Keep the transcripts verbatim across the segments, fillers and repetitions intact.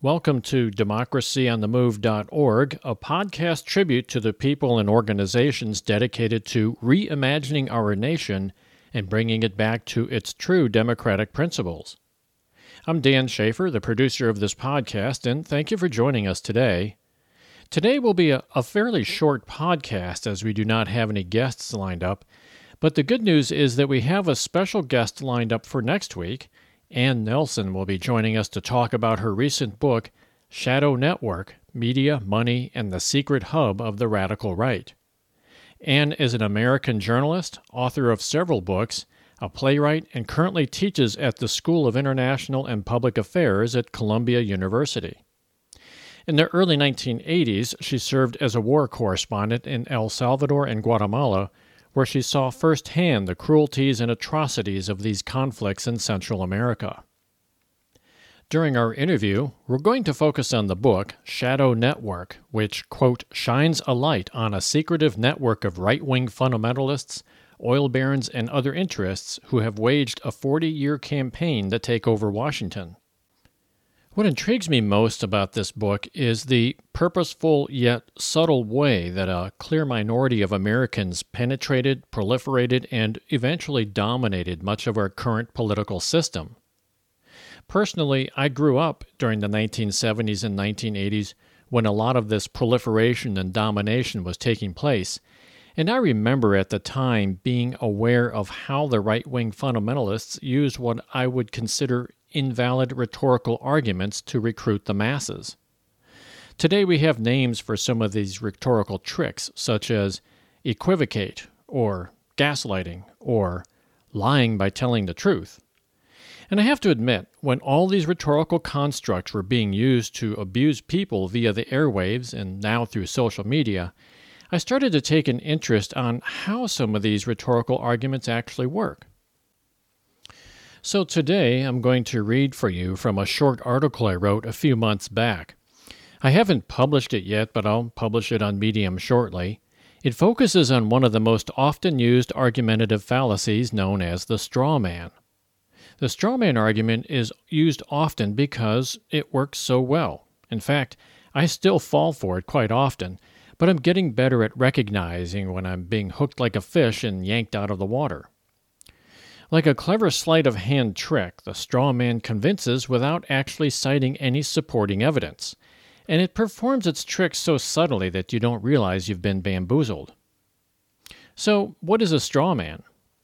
Welcome to democracy on the move dot org, a podcast tribute to the people and organizations dedicated to reimagining our nation and bringing it back to its true democratic principles. I'm Dan Schaefer, the producer of this podcast, and thank you for joining us today. Today will be a, a fairly short podcast as we do not have any guests lined up, but the good news is that we have a special guest lined up for next week. Ann Nelson will be joining us to talk about her recent book, Shadow Network, Media, Money, and the Secret Hub of the Radical Right. Ann is an American journalist, author of several books, a playwright, and currently teaches at the School of International and Public Affairs at Columbia University. In the early nineteen eighties, she served as a war correspondent in El Salvador and Guatemala, where she saw firsthand the cruelties and atrocities of these conflicts in Central America. During our interview, we're going to focus on the book, Shadow Network, which, quote, shines a light on a secretive network of right-wing fundamentalists, oil barons, and other interests who have waged a forty-year campaign to take over Washington. What intrigues me most about this book is the purposeful yet subtle way that a clear minority of Americans penetrated, proliferated, and eventually dominated much of our current political system. Personally, I grew up during the nineteen seventies and nineteen eighties when a lot of this proliferation and domination was taking place, and I remember at the time being aware of how the right-wing fundamentalists used what I would consider invalid rhetorical arguments to recruit the masses. Today we have names for some of these rhetorical tricks, such as equivocate, or gaslighting, or lying by telling the truth. And I have to admit, when all these rhetorical constructs were being used to abuse people via the airwaves and now through social media, I started to take an interest on how some of these rhetorical arguments actually work. So today, I'm going to read for you from a short article I wrote a few months back. I haven't published it yet, but I'll publish it on Medium shortly. It focuses on one of the most often used argumentative fallacies known as the straw man. The straw man argument is used often because it works so well. In fact, I still fall for it quite often, but I'm getting better at recognizing when I'm being hooked like a fish and yanked out of the water. Like a clever sleight of hand trick, the straw man convinces without actually citing any supporting evidence, and it performs its trick so subtly that you don't realize you've been bamboozled. So, what is a straw man?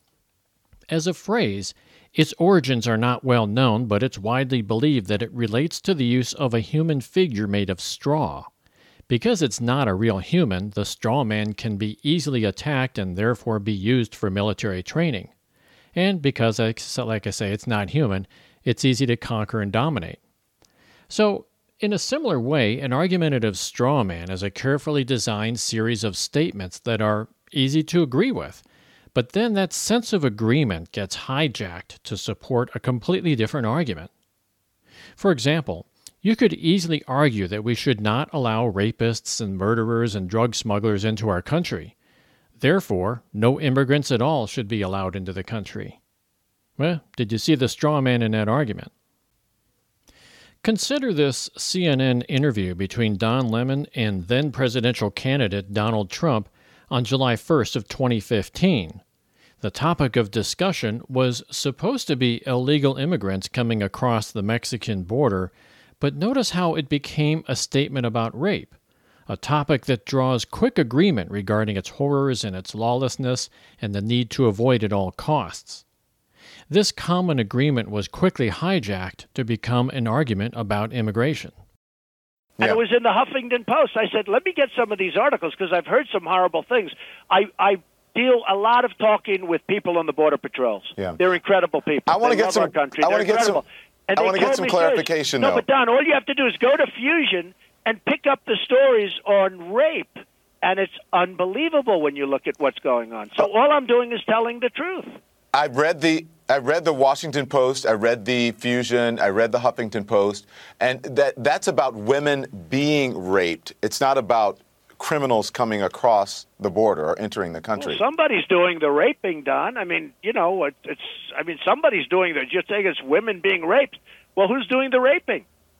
As a phrase, its origins are not well known, but it's widely believed that it relates to the use of a human figure made of straw. Because it's not a real human, the straw man can be easily attacked and therefore be used for military training. And because, like I say, it's not human, it's easy to conquer and dominate. So, in a similar way, an argumentative straw man is a carefully designed series of statements that are easy to agree with, but then that sense of agreement gets hijacked to support a completely different argument. For example, you could easily argue that we should not allow rapists and murderers and drug smugglers into our country. Therefore, no immigrants at all should be allowed into the country. Well, did you see the straw man in that argument? Consider this C N N interview between Don Lemon and then presidential candidate Donald Trump on July first of twenty fifteen. The topic of discussion was supposed to be illegal immigrants coming across the Mexican border, but notice how it became a statement about rape. A topic that draws quick agreement regarding its horrors and its lawlessness and the need to avoid at all costs. This common agreement was quickly hijacked to become an argument about immigration. And yeah. It was in the Huffington Post. I said, let me get some of these articles because I've heard some horrible things. I, I deal a lot of talking with people on the Border Patrols. Yeah. They're incredible people. I want to get some. Our country. I want to get some. And I want to get some me, clarification. No, though. but Don, all you have to do is go to Fusion and pick up the stories on rape, and it's unbelievable when you look at what's going on. So all I'm doing is telling the truth. I read the I read the Washington Post, I read the Fusion, I read the Huffington Post, and that that's about women being raped. It's not about criminals coming across the border or entering the country. Well, somebody's doing the raping, Don. I mean, you know, it, it's I mean, somebody's doing the. You're saying it's women being raped. Well, who's doing the raping?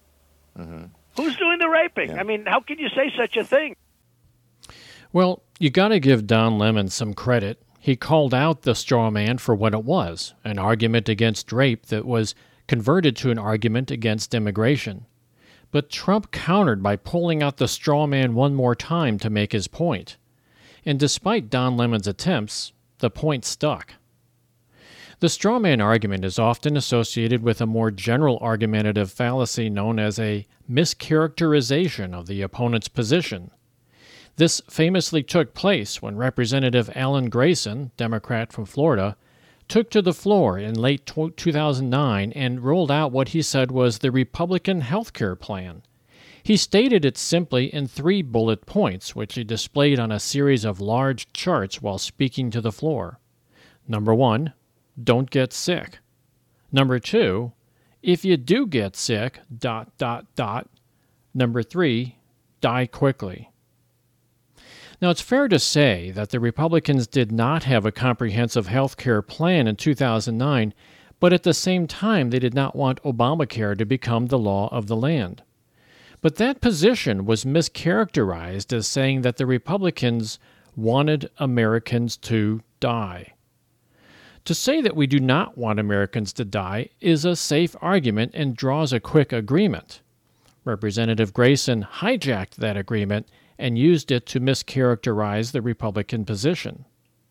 Mm-hmm. Who's doing the raping? Yeah. I mean, how can you say such a thing? Well, you got to give Don Lemon some credit. He called out the straw man for what it was, an argument against rape that was converted to an argument against immigration. But Trump countered by pulling out the straw man one more time to make his point. And despite Don Lemon's attempts, the point stuck. The straw man argument is often associated with a more general argumentative fallacy known as a mischaracterization of the opponent's position. This famously took place when Representative Alan Grayson, Democrat from Florida, took to the floor in late two thousand nine and rolled out what he said was the Republican health care plan. He stated it simply in three bullet points, which he displayed on a series of large charts while speaking to the floor. Number one, don't get sick. Number two, if you do get sick, dot, dot, dot. Number three, die quickly. Now, it's fair to say that the Republicans did not have a comprehensive health care plan in two thousand nine, but at the same time, they did not want Obamacare to become the law of the land. But that position was mischaracterized as saying that the Republicans wanted Americans to die. To say that we do not want Americans to die is a safe argument and draws a quick agreement. Representative Grayson hijacked that agreement and used it to mischaracterize the Republican position.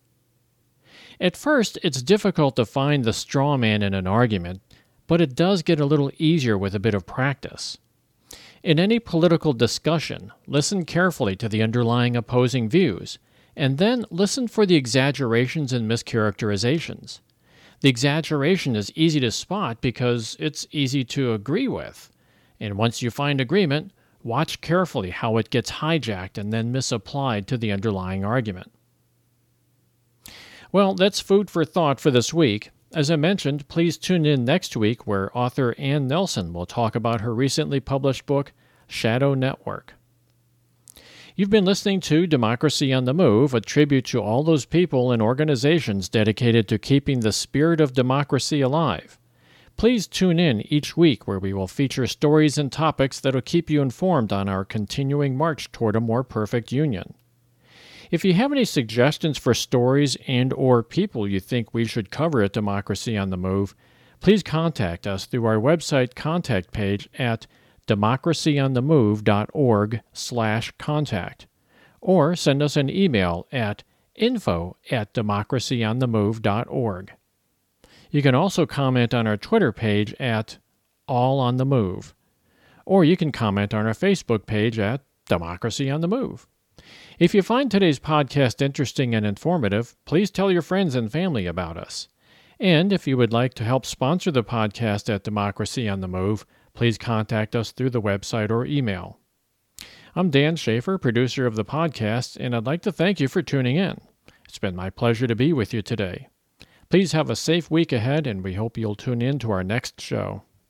At first, it's difficult to find the straw man in an argument, but it does get a little easier with a bit of practice. In any political discussion, listen carefully to the underlying opposing views, and then listen for the exaggerations and mischaracterizations. The exaggeration is easy to spot because it's easy to agree with. And once you find agreement, watch carefully how it gets hijacked and then misapplied to the underlying argument. Well, that's food for thought for this week. As I mentioned, please tune in next week where author Ann Nelson will talk about her recently published book, Shadow Network. You've been listening to Democracy on the Move, a tribute to all those people and organizations dedicated to keeping the spirit of democracy alive. Please tune in each week where we will feature stories and topics that will keep you informed on our continuing march toward a more perfect union. If you have any suggestions for stories and or people you think we should cover at Democracy on the Move, please contact us through our website contact page at democracyonthemove.org slash contact, or send us an email at info at democracyonthemove.org. You can also comment on our Twitter page at All on the Move, or you can comment on our Facebook page at Democracy on the Move. If you find today's podcast interesting and informative, please tell your friends and family about us. And if you would like to help sponsor the podcast at Democracy on the Move, please contact us through the website or email. I'm Dan Schaefer, producer of the podcast, and I'd like to thank you for tuning in. It's been my pleasure to be with you today. Please have a safe week ahead, and we hope you'll tune in to our next show.